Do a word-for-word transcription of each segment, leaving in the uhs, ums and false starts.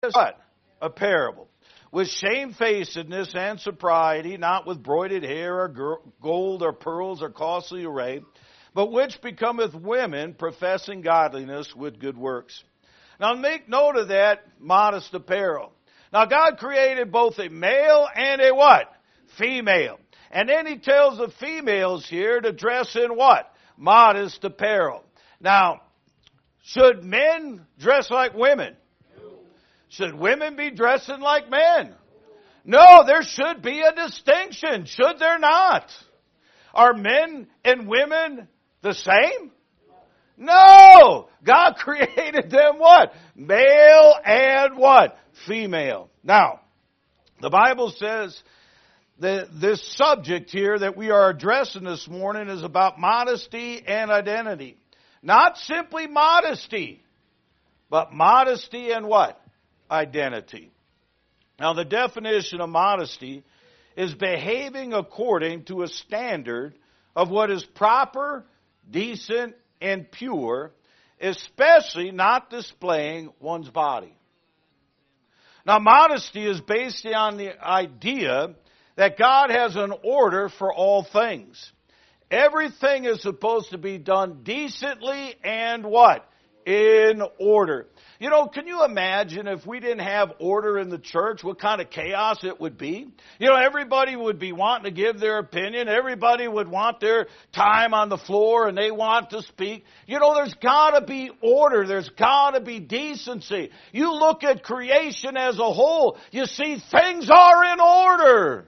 is what? A parable. With shamefacedness and sobriety, not with broided hair or gold or pearls or costly array, but which becometh women professing godliness with good works. Now make note of that modest apparel. Now God created both a male and a what? Female. And then he tells the females here to dress in what? Modest apparel. Now, should men dress like women? Should women be dressing like men? No, there should be a distinction. Should there not? Are men and women the same? No! God created them what? Male and what? Female. Now, the Bible says that this subject here that we are addressing this morning is about modesty and identity. Not simply modesty, but modesty and what? Identity. Now, the definition of modesty is behaving according to a standard of what is proper, decent, and pure, especially not displaying one's body. Now, modesty is based on the idea that God has an order for all things. Everything is supposed to be done decently and what? In order. You know, can you imagine if we didn't have order in the church, what kind of chaos it would be? You know, everybody would be wanting to give their opinion. Everybody would want their time on the floor and they want to speak. You know, there's got to be order. There's got to be decency. You look at creation as a whole, you see things are in order.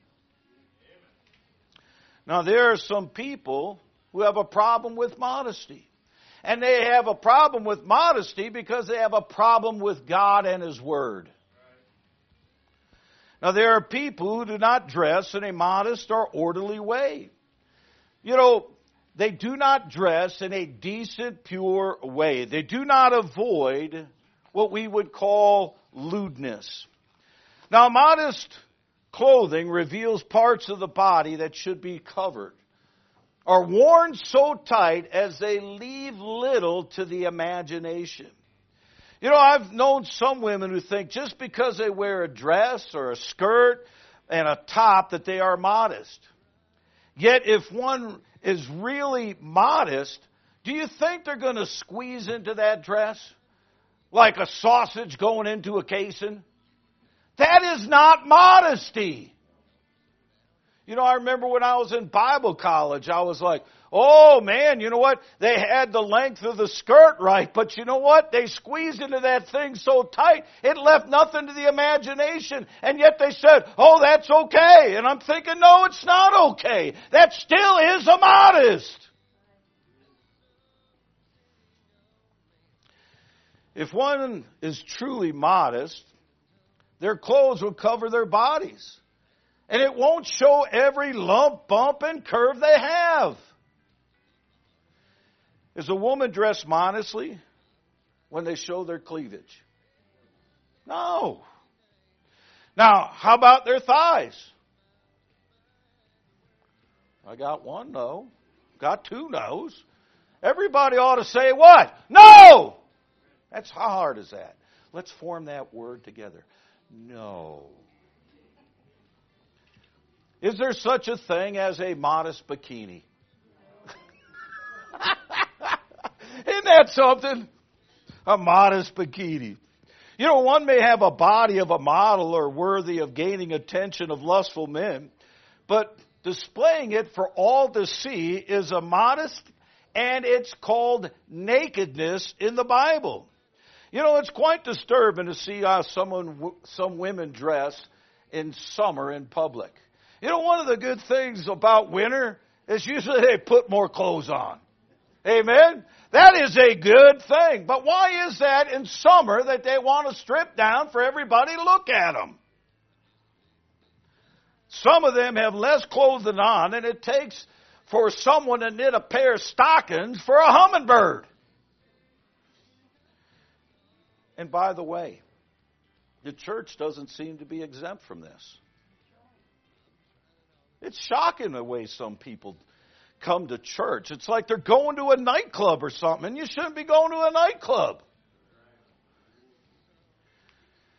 Now, there are some people who have a problem with modesty. And they have a problem with modesty because they have a problem with God and His Word. Now, there are people who do not dress in a modest or orderly way. You know, they do not dress in a decent, pure way. They do not avoid what we would call lewdness. Now, modest clothing reveals parts of the body that should be covered, are worn so tight as they leave little to the imagination. You know, I've known some women who think just because they wear a dress or a skirt and a top that they are modest. Yet if one is really modest, do you think they're going to squeeze into that dress like a sausage going into a casing? That is not modesty. You know, I remember when I was in Bible college, I was like, oh man, you know what? They had the length of the skirt right, but you know what? They squeezed into that thing so tight, it left nothing to the imagination. And yet they said, oh, that's okay. And I'm thinking, no, it's not okay. That still is immodest. If one is truly modest, their clothes will cover their bodies. And it won't show every lump, bump, and curve they have. Is a woman dressed modestly when they show their cleavage? No. Now, how about their thighs? I got one no. Got two no's. Everybody ought to say what? No! That's how hard is that? Let's form that word together. No. Is there such a thing as a modest bikini? Isn't that something? A modest bikini. You know, one may have a body of a model or worthy of gaining attention of lustful men, but displaying it for all to see is immodest, and it's called nakedness in the Bible. You know, it's quite disturbing to see how someone, some women dress in summer in public. You know, one of the good things about winter is usually they put more clothes on. Amen? That is a good thing. But why is that in summer that they want to strip down for everybody to look at them? Some of them have less clothing on than it takes for someone to knit a pair of stockings for a hummingbird. And by the way, the church doesn't seem to be exempt from this. It's shocking the way some people come to church. It's like they're going to a nightclub or something, and you shouldn't be going to a nightclub.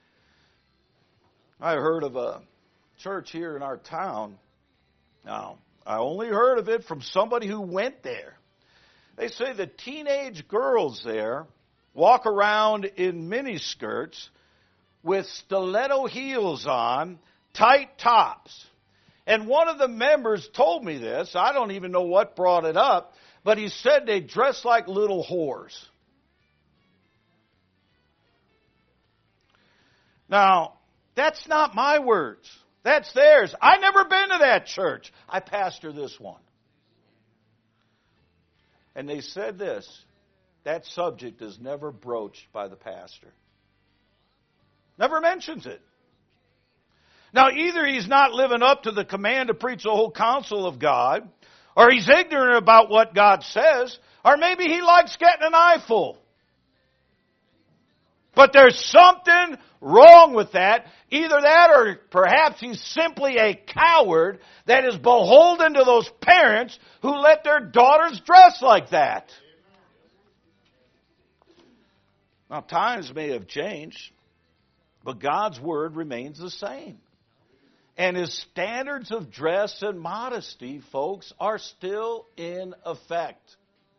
I heard of a church here in our town. Now, I only heard of it from somebody who went there. They say the teenage girls there walk around in miniskirts with stiletto heels on, tight tops. And one of the members told me this. I don't even know what brought it up, but he said they dress like little whores. Now, that's not my words. That's theirs. I've never been to that church. I pastor this one. And they said this, that subject is never broached by the pastor. Never mentions it. Now, either he's not living up to the command to preach the whole counsel of God, or he's ignorant about what God says, or maybe he likes getting an eyeful. But there's something wrong with that. Either that or perhaps he's simply a coward that is beholden to those parents who let their daughters dress like that. Now, times may have changed, but God's Word remains the same. And His standards of dress and modesty, folks, are still in effect.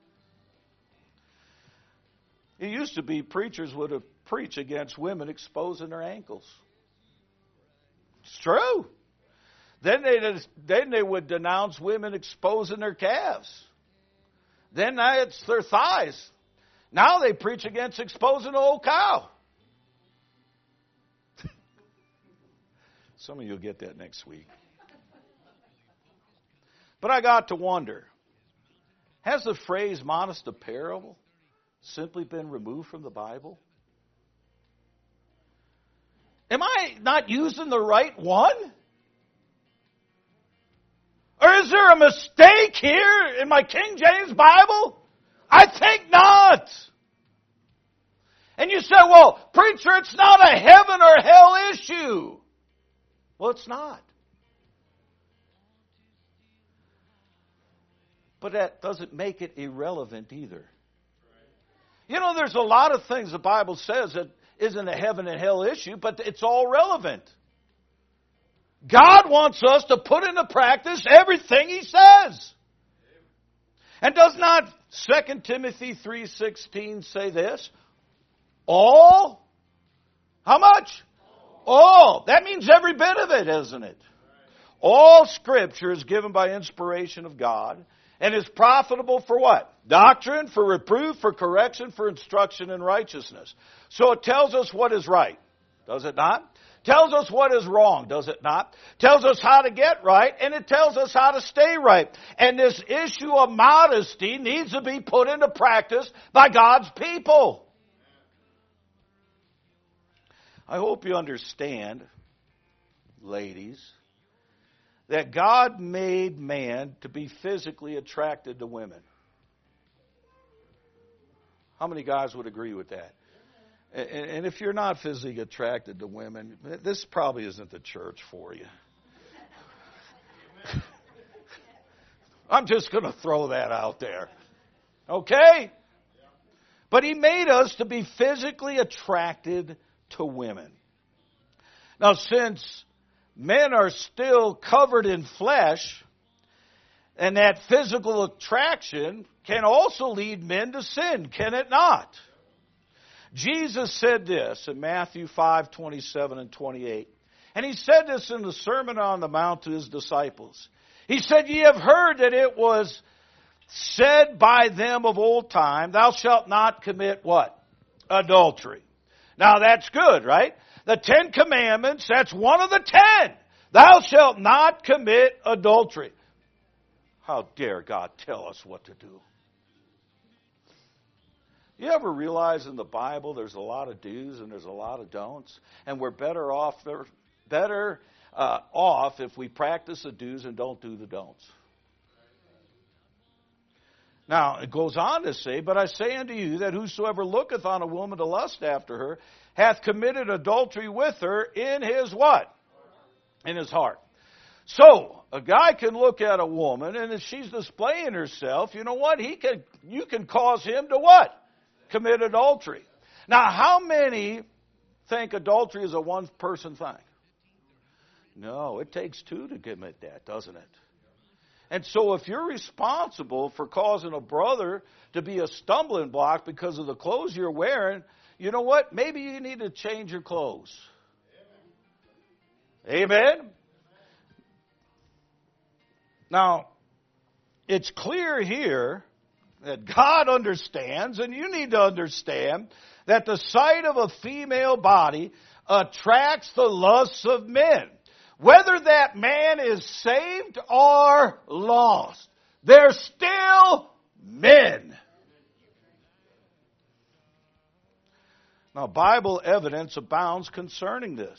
It used to be preachers would have preached against women exposing their ankles. It's true. Then they, then they would denounce women exposing their calves. Then it's their thighs. Now they preach against exposing the whole cow. Some of you will get that next week. But I got to wonder, has the phrase modest apparel simply been removed from the Bible? Am I not using the right one? Or is there a mistake here in my King James Bible? I think not. And you say, well, preacher, it's not a heaven or hell issue. Well, it's not. But that doesn't make it irrelevant either. You know, there's a lot of things the Bible says that isn't a heaven and hell issue, but it's all relevant. God wants us to put into practice everything He says. And does not Second Timothy three sixteen say this? All? How much? All. That means every bit of it, isn't it? All Scripture is given by inspiration of God and is profitable for what? Doctrine, for reproof, for correction, for instruction in righteousness. So it tells us what is right, does it not? Tells us what is wrong, does it not? Tells us how to get right, and it tells us how to stay right. And this issue of modesty needs to be put into practice by God's people. I hope you understand, ladies, that God made man to be physically attracted to women. How many guys would agree with that? And if you're not physically attracted to women, this probably isn't the church for you. I'm just going to throw that out there. Okay? But He made us to be physically attracted to women. Now, since men are still covered in flesh, and that physical attraction can also lead men to sin, can it not? Jesus said this in Matthew five twenty-seven and twenty-eight. And He said this in the Sermon on the Mount to His disciples. He said, Ye have heard that it was said by them of old time, Thou shalt not commit what? Adultery. Now that's good, right? The Ten Commandments, that's one of the ten. Thou shalt not commit adultery. How dare God tell us what to do? You ever realize in the Bible there's a lot of do's and there's a lot of don'ts? And we're better off better uh, off if we practice the do's and don't do the don'ts. Now, it goes on to say, But I say unto you that whosoever looketh on a woman to lust after her hath committed adultery with her in his what? In his heart. So, a guy can look at a woman, and if she's displaying herself, you know what? He can. You can cause him to what? Commit adultery. Now, how many think adultery is a one-person thing? No, it takes two to commit that, doesn't it? And so if you're responsible for causing a brother to be a stumbling block because of the clothes you're wearing, you know what? Maybe you need to change your clothes. Amen? Now, it's clear here that God understands, and you need to understand, that the sight of a female body attracts the lusts of men. Whether that man is saved or lost, they're still men. Now, Bible evidence abounds concerning this.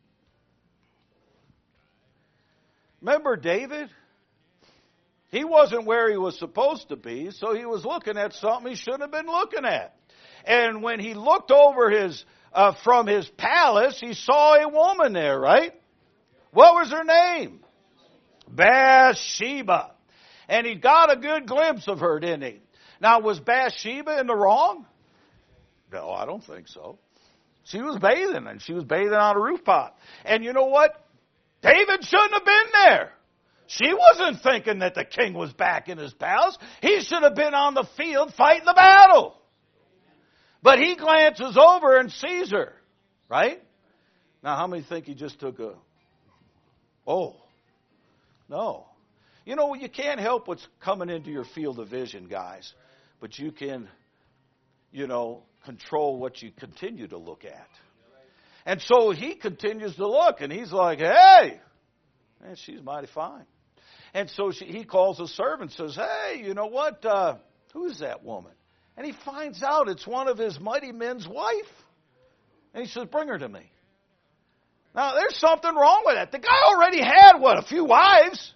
Remember David? He wasn't where he was supposed to be, so he was looking at something he shouldn't have been looking at. And when he looked over his uh, from his palace, he saw a woman there, right? What was her name? Bathsheba. And he got a good glimpse of her, didn't he? Now, was Bathsheba in the wrong? No, I don't think so. She was bathing, and she was bathing on a rooftop. And you know what? David shouldn't have been there. She wasn't thinking that the king was back in his palace. He should have been on the field fighting the battle. But he glances over and sees her, right? Now, how many think he just took a, oh, no. You know, you can't help what's coming into your field of vision, guys. But you can, you know, control what you continue to look at. And so he continues to look, and he's like, hey, man, she's mighty fine. And so she, he calls a servant and says, hey, you know what? Uh, who's that woman? And he finds out it's one of his mighty men's wife. And he says, bring her to me. Now, there's something wrong with that. The guy already had, what, a few wives?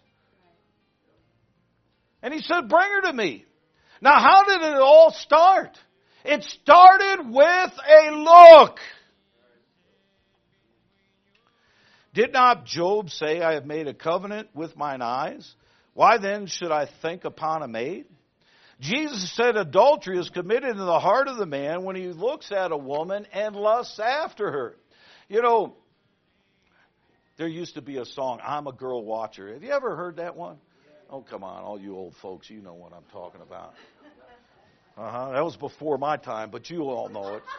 And he said, bring her to me. Now, how did it all start? It started with a look. Did not Job say, I have made a covenant with mine eyes? Why then should I think upon a maid? Jesus said adultery is committed in the heart of the man when he looks at a woman and lusts after her. You know, there used to be a song, I'm a Girl Watcher. Have you ever heard that one? Oh, come on, all you old folks, you know what I'm talking about. Uh-huh, that was before my time, but you all know it.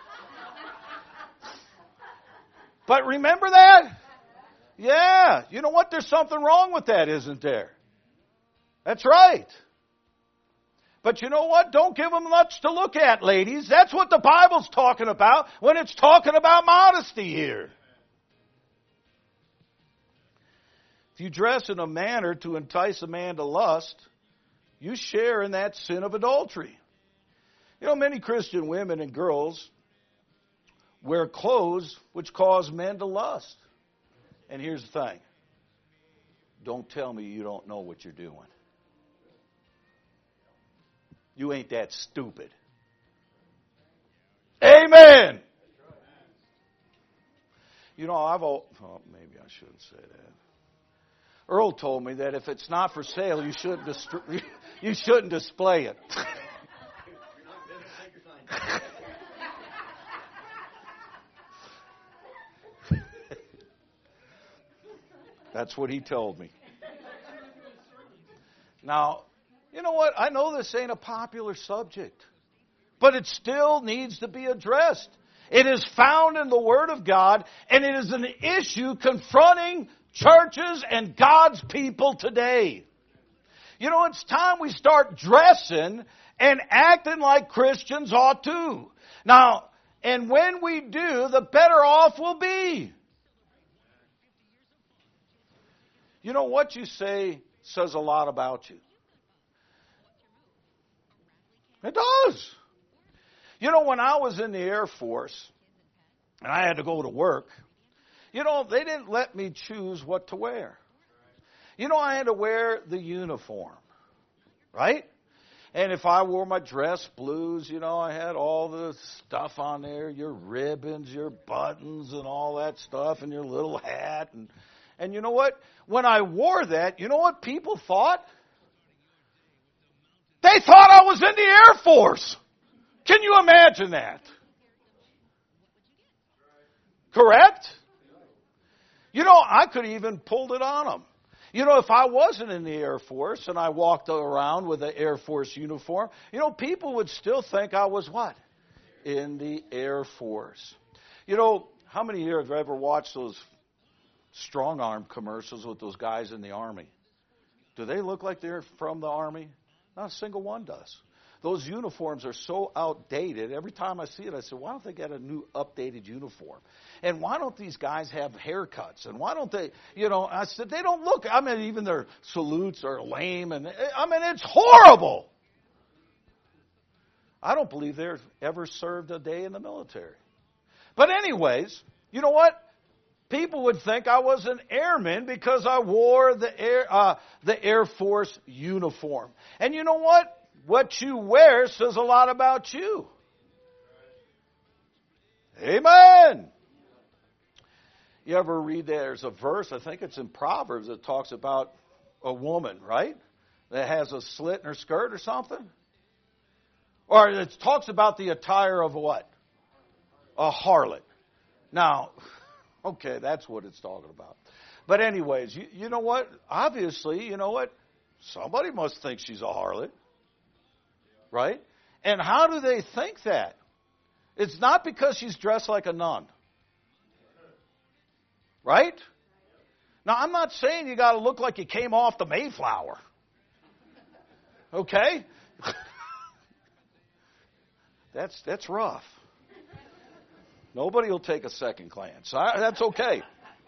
But remember that? Yeah, you know what? There's something wrong with that, isn't there? That's right. But you know what? Don't give them much to look at, ladies. That's what the Bible's talking about when it's talking about modesty here. If you dress in a manner to entice a man to lust, you share in that sin of adultery. You know, many Christian women and girls wear clothes which cause men to lust. And here's the thing. Don't tell me you don't know what you're doing. You ain't that stupid. Amen. You know, I've oh, maybe I shouldn't say that. Earl told me that if it's not for sale, you shouldn't dist- you shouldn't display it. That's what he told me. Now, you know what? I know this ain't a popular subject, but it still needs to be addressed. It is found in the Word of God, and it is an issue confronting churches and God's people today. You know, it's time we start dressing and acting like Christians ought to. Now, and when we do, the better off we'll be. You know, what you say says a lot about you. It does. You know, when I was in the Air Force and I had to go to work, you know, they didn't let me choose what to wear. You know, I had to wear the uniform, right? And if I wore my dress blues, you know, I had all the stuff on there, your ribbons, your buttons and all that stuff, and your little hat. And, and you know what? When I wore that, you know what people thought? They thought I was in the Air Force. Can you imagine that? Correct? You You know, I could even pulled it on them. You know, if I wasn't in the Air Force and I walked around with an Air Force uniform, you know, people would still think I was what? In the Air Force. You know, how many of you have ever watched those strong arm commercials with those guys in the Army? Do they look like they're from the Army? Not a single one does. Those uniforms are so outdated. Every time I see it, I say, why don't they get a new updated uniform? And why don't these guys have haircuts? And why don't they, you know, I said, they don't look, I mean, even their salutes are lame. And I mean, it's horrible. I don't believe they've ever served a day in the military. But anyways, you know what? People would think I was an airman because I wore the Air, uh, the Air Force uniform. And you know what? What you wear says a lot about you. Amen. You ever read, there's a verse, I think it's in Proverbs, that talks about a woman, right? That has a slit in her skirt or something? Or it talks about the attire of what? A harlot. Now, okay, that's what it's talking about. But anyways, you, you know what? Obviously, you know what? Somebody must think she's a harlot. Right? And how do they think that? It's not because she's dressed like a nun. Right? Now, I'm not saying you got to look like you came off the Mayflower. Okay? That's that's rough. Nobody will take a second glance. I, that's okay.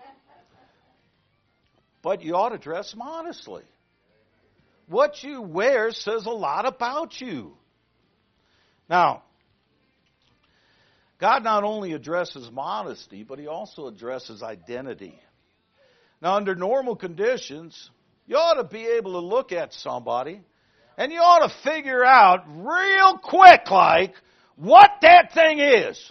But you ought to dress modestly. What you wear says a lot about you. Now, God not only addresses modesty, but He also addresses identity. Now, under normal conditions, you ought to be able to look at somebody and you ought to figure out real quick, like, what that thing is.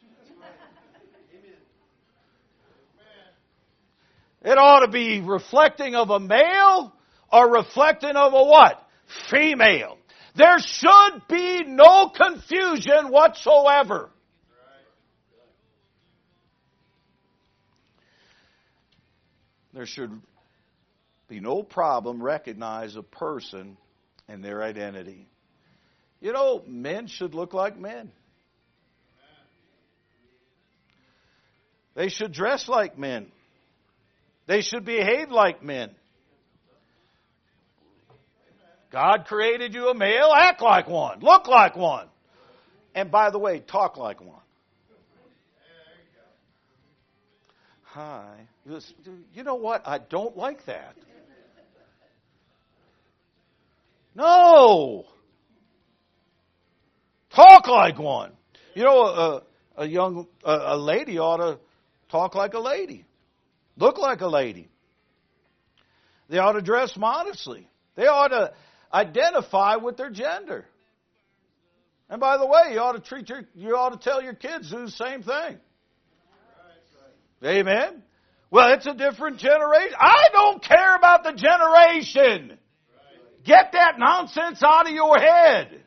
It ought to be reflecting of a male or reflecting of a what? Female. There should be no confusion whatsoever. There should be no problem recognize a person and their identity. You know, men should look like men. They should dress like men. They should behave like men. God created you a male, act like one, look like one. And by the way, talk like one. Hi. You know what? I don't like that. No. Talk like one. You know, a, a young a, a lady ought to talk like a lady. Look like a lady. They ought to dress modestly. They ought to identify with their gender. And by the way, you ought to treat your you ought to tell your kids do the same thing. Amen. Well, it's a different generation. I don't care about the generation. Get that nonsense out of your head.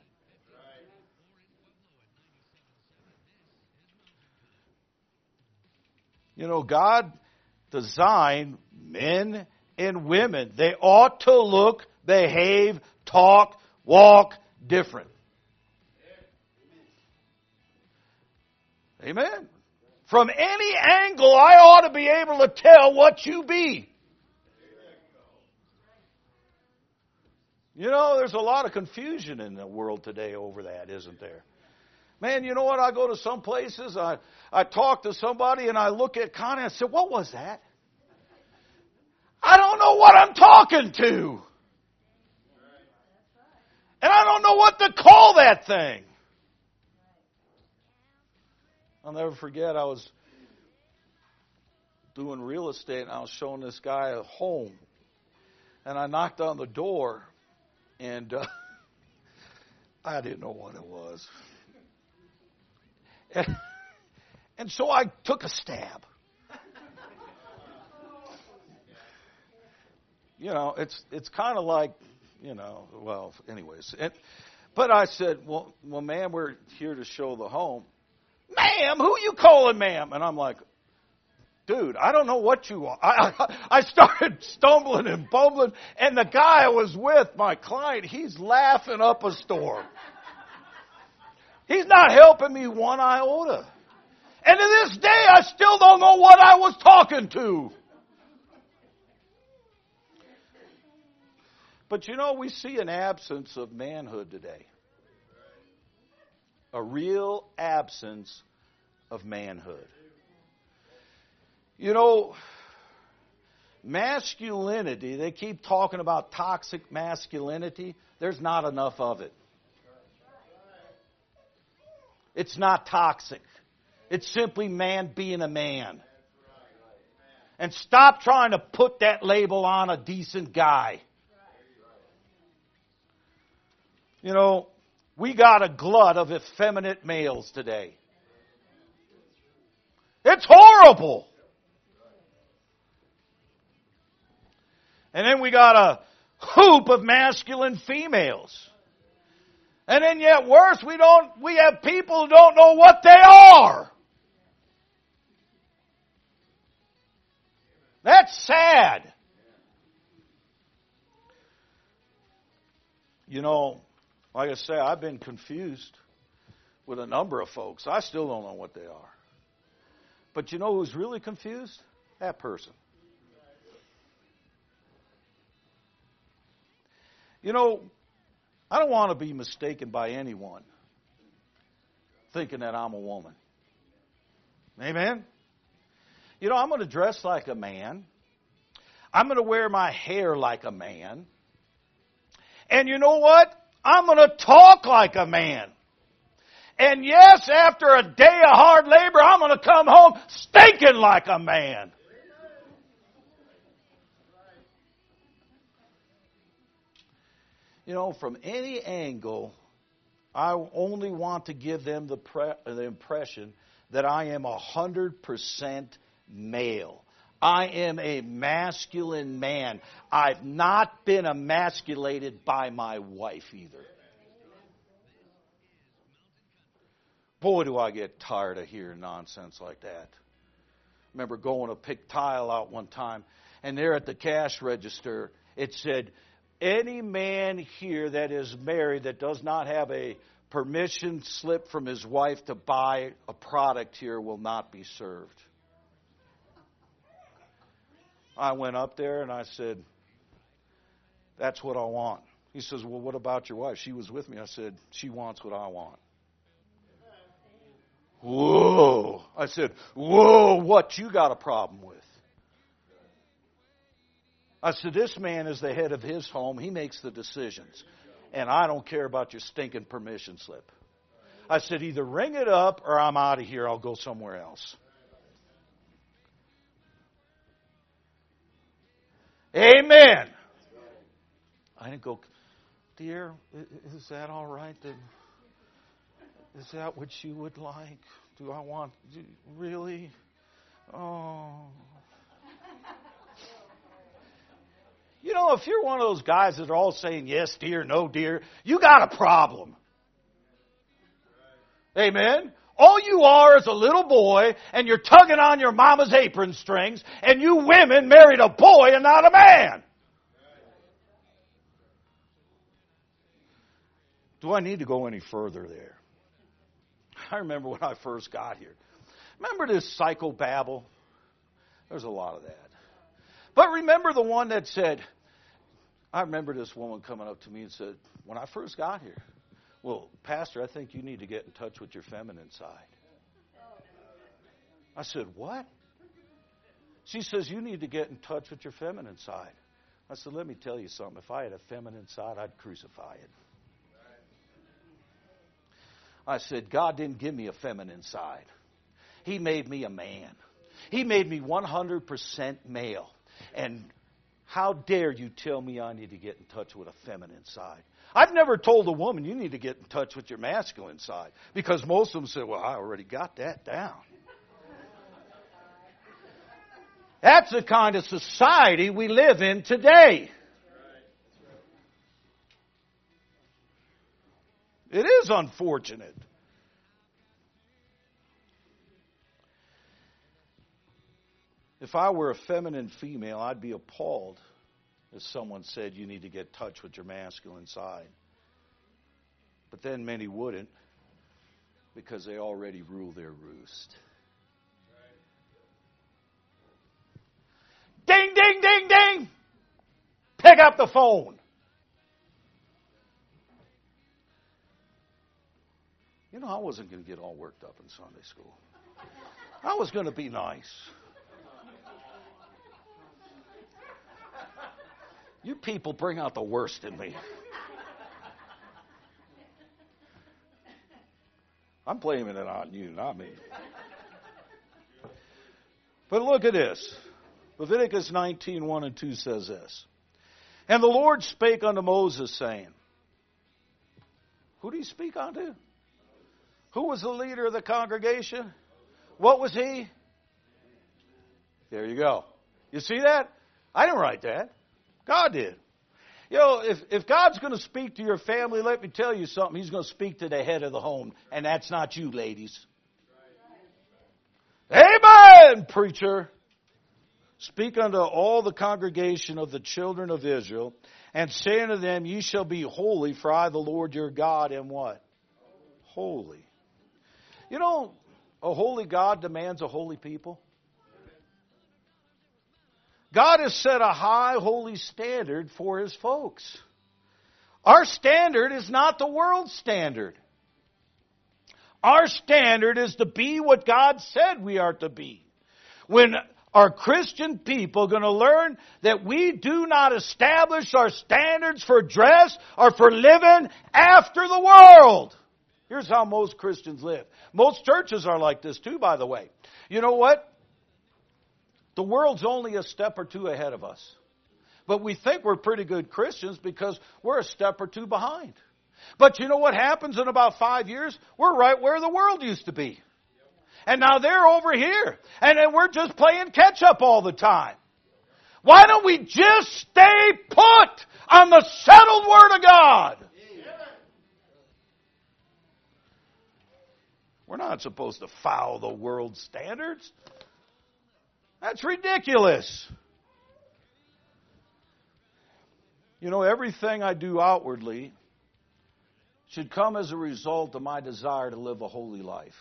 You know, God designed men and women. They ought to look, behave, talk, walk different. Amen. From any angle, I ought to be able to tell what you be. You know, there's a lot of confusion in the world today over that, isn't there? Man, you know what? I go to some places, I, I talk to somebody, and I look at Connie and I say, what was that? I don't know what I'm talking to. And I don't know what to call that thing. I'll never forget, I was doing real estate, and I was showing this guy a home. And I knocked on the door, and uh, I didn't know what it was. And, and so I took a stab. You know, it's it's kind of like, you know, well, anyways. And, but I said, well, well, ma'am, we're here to show the home. Ma'am, who you calling ma'am? And I'm like, dude, I don't know what you are. I, I, I started stumbling and bumbling, and the guy I was with, my client, he's laughing up a storm. He's not helping me one iota. And to this day, I still don't know what I was talking to. But you know, we see an absence of manhood today. A real absence of manhood. You know, masculinity, they keep talking about toxic masculinity. There's not enough of it. It's not toxic. It's simply man being a man. And stop trying to put that label on a decent guy. You know, we got a glut of effeminate males today. It's horrible. And then we got a hoop of masculine females. And then yet worse, we don't we have people who don't know what they are. That's sad. You know, like I say, I've been confused with a number of folks. I still don't know what they are. But you know who's really confused? That person. You know, I don't want to be mistaken by anyone thinking that I'm a woman. Amen? You know, I'm going to dress like a man. I'm going to wear my hair like a man. And you know what? I'm going to talk like a man. And yes, after a day of hard labor, I'm going to come home stinking like a man. You know, from any angle, I only want to give them the, pre- the impression that I am one hundred percent male. I am a masculine man. I've not been emasculated by my wife either. Boy, do I get tired of hearing nonsense like that. Remember going to pick tile out one time, and there at the cash register, it said, any man here that is married that does not have a permission slip from his wife to buy a product here will not be served. I went up there and I said, that's what I want. He says, well, what about your wife? She was with me. I said, she wants what I want. Whoa. I said, whoa, what you got a problem with? I said, this man is the head of his home. He makes the decisions. And I don't care about your stinking permission slip. I said, either ring it up or I'm out of here. I'll go somewhere else. Amen. I didn't go, dear, is that all right? Is that what you would like? Do I want, really? Oh. You know, if you're one of those guys that are all saying yes, dear, no, dear, you got a problem. Amen? All you are is a little boy, and you're tugging on your mama's apron strings, and you women married a boy and not a man. Do I need to go any further there? I remember when I first got here. Remember this psychobabble? There's a lot of that. But remember the one that said, I remember this woman coming up to me and said, when I first got here, well, Pastor, I think you need to get in touch with your feminine side. I said, what? She says, you need to get in touch with your feminine side. I said, let me tell you something. If I had a feminine side, I'd crucify it. I said, God didn't give me a feminine side. He made me a man. He made me one hundred percent male. And how dare you tell me I need to get in touch with a feminine side? I've never told a woman you need to get in touch with your masculine side. Because most of them say, well, I already got that down. That's the kind of society we live in today. It is unfortunate. . If I were a feminine female, I'd be appalled if someone said you need to get in touch with your masculine side. But then many wouldn't, because they already rule their roost. Ding, ding, ding, ding! Pick up the phone. You know, I wasn't going to get all worked up in Sunday school. I was going to be nice. You people bring out the worst in me. I'm blaming it on you, not me. But look at this. Leviticus nineteen, one and two says this. And the Lord spake unto Moses, saying, who did he speak unto? Who was the leader of the congregation? What was he? There you go. You see that? I didn't write that. God did. You know, if, if God's going to speak to your family, let me tell you something. He's going to speak to the head of the home, and that's not you, ladies. Amen, preacher. Speak unto all the congregation of the children of Israel, and say unto them, ye shall be holy, for I, the Lord your God, am what? Holy. You know, a holy God demands a holy people. God has set a high, holy standard for His folks. Our standard is not the world's standard. Our standard is to be what God said we are to be. When are Christian people going to learn that we do not establish our standards for dress or for living after the world? Here's how most Christians live. Most churches are like this too, by the way. You know what? The world's only a step or two ahead of us. But we think we're pretty good Christians because we're a step or two behind. But you know what happens in about five years? We're right where the world used to be. And now they're over here. And then we're just playing catch up all the time. Why don't we just stay put on the settled Word of God? We're not supposed to follow the world's standards. That's ridiculous. You know, everything I do outwardly should come as a result of my desire to live a holy life.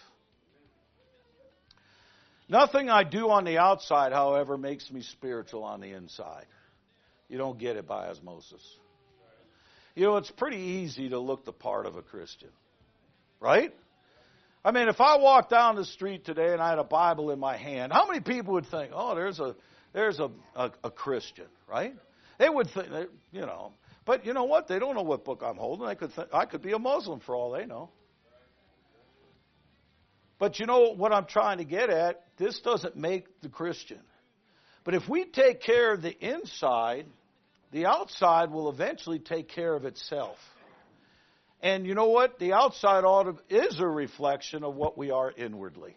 Nothing I do on the outside, however, makes me spiritual on the inside. You don't get it by osmosis. You know, it's pretty easy to look the part of a Christian. Right? I mean, if I walked down the street today and I had a Bible in my hand, how many people would think, oh, there's a there's a, a, a Christian, right? They would think, you know. But you know what? They don't know what book I'm holding. I could think, I could be a Muslim for all they know. But you know what I'm trying to get at? This doesn't make the Christian. But if we take care of the inside, the outside will eventually take care of itself. And you know what? The outside ought to, is a reflection of what we are inwardly.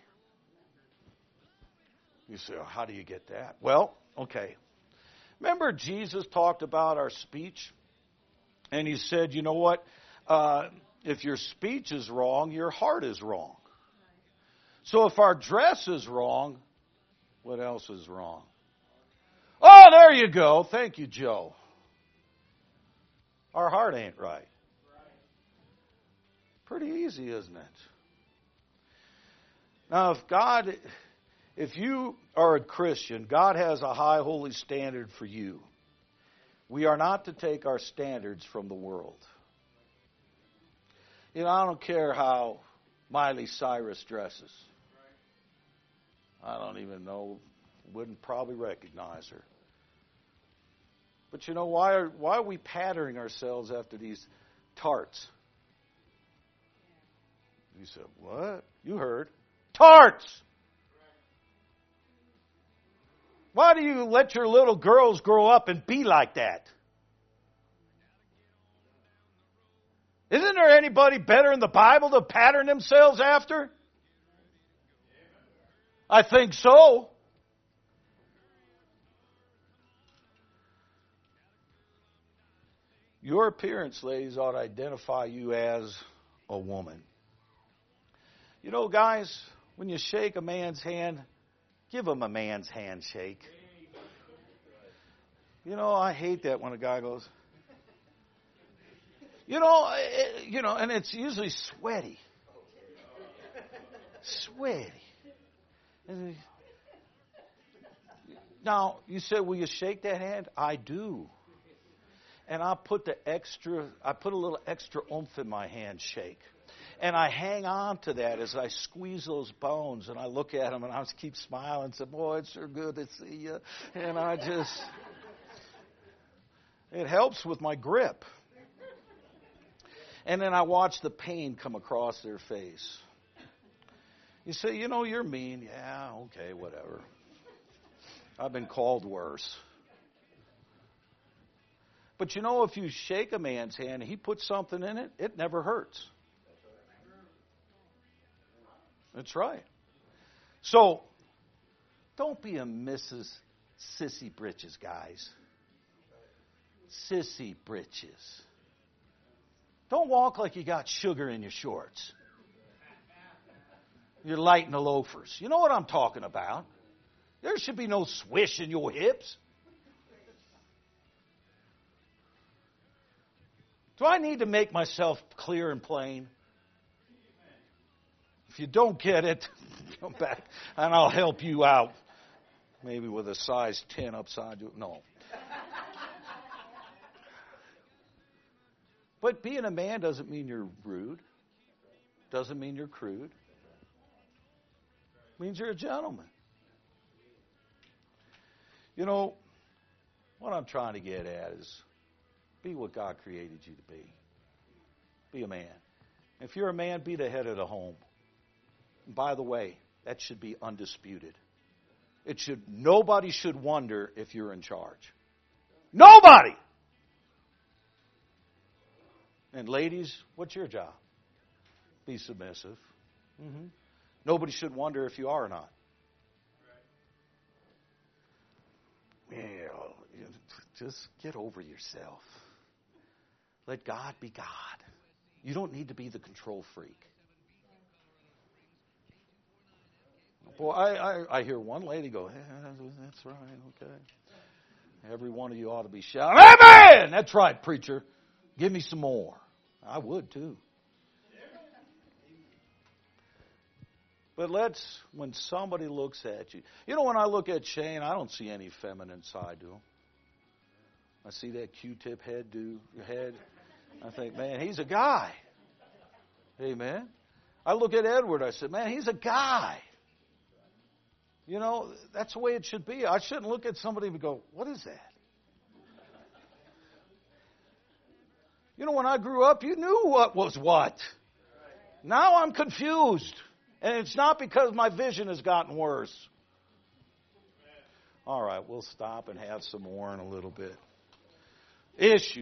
You say, oh, how do you get that? Well, okay. Remember Jesus talked about our speech? And he said, you know what? Uh, if your speech is wrong, your heart is wrong. So if our dress is wrong, what else is wrong? Oh, there you go. Thank you, Joe. Our heart ain't right. Pretty easy, isn't it? Now, if God, if you are a Christian, God has a high holy standard for you. We are not to take our standards from the world. You know, I don't care how Miley Cyrus dresses. I don't even know, wouldn't probably recognize her. But you know, why are, why are we patterning ourselves after these tarts? You said, what? You heard. Tarts! Why do you let your little girls grow up and be like that? Isn't there anybody better in the Bible to pattern themselves after? I think so. Your appearance, ladies, ought to identify you as a woman. You know, guys, when you shake a man's hand, Give him a man's handshake. You know, I hate that when a guy goes, you know, it, you know, and it's usually sweaty. Sweaty. Now, you said, will you shake that hand? I do. And I put the extra, I put a little extra oomph in my handshake. And I hang on to that as I squeeze those bones, and I look at them, and I just keep smiling and say, boy, it's sure good to see you. And I just, it helps with my grip. And then I watch the pain come across their face. You say, you know, you're mean. Yeah, okay, whatever. I've been called worse. But you know, if you shake a man's hand and he puts something in it, it never hurts. That's right. So, don't be a Missus Sissy Britches, guys. Sissy Britches. Don't walk like you got sugar in your shorts. You're light in the loafers. You know what I'm talking about. There should be no swish in your hips. Do I need to make myself clear and plain? If you don't get it, come back and I'll help you out. Maybe with a size ten upside you. No. But being a man doesn't mean you're rude. Doesn't mean you're crude. It means you're a gentleman. You know, what I'm trying to get at is be what God created you to be. Be a man. If you're a man, be the head of the home. And by the way, that should be undisputed. It should nobody should wonder if you're in charge. Nobody. And ladies, what's your job? Be submissive. Mm-hmm. Nobody should wonder if you are or not. Well, just get over yourself. Let God be God. You don't need to be the control freak. Boy, I, I, I hear one lady go, yeah, that's right, okay. Every one of you ought to be shouting, amen! That's right, preacher. Give me some more. I would too. But let's, when somebody looks at you, you know, when I look at Shane, I don't see any feminine side to him. I see that Q-tip head do head. I think, man, he's a guy. Amen. I look at Edward. I said, man, he's a guy. You know, that's the way it should be. I shouldn't look at somebody and go, what is that? You know, when I grew up, you knew what was what. Now I'm confused. And it's not because my vision has gotten worse. All right, we'll stop and have some more in a little bit. Issue.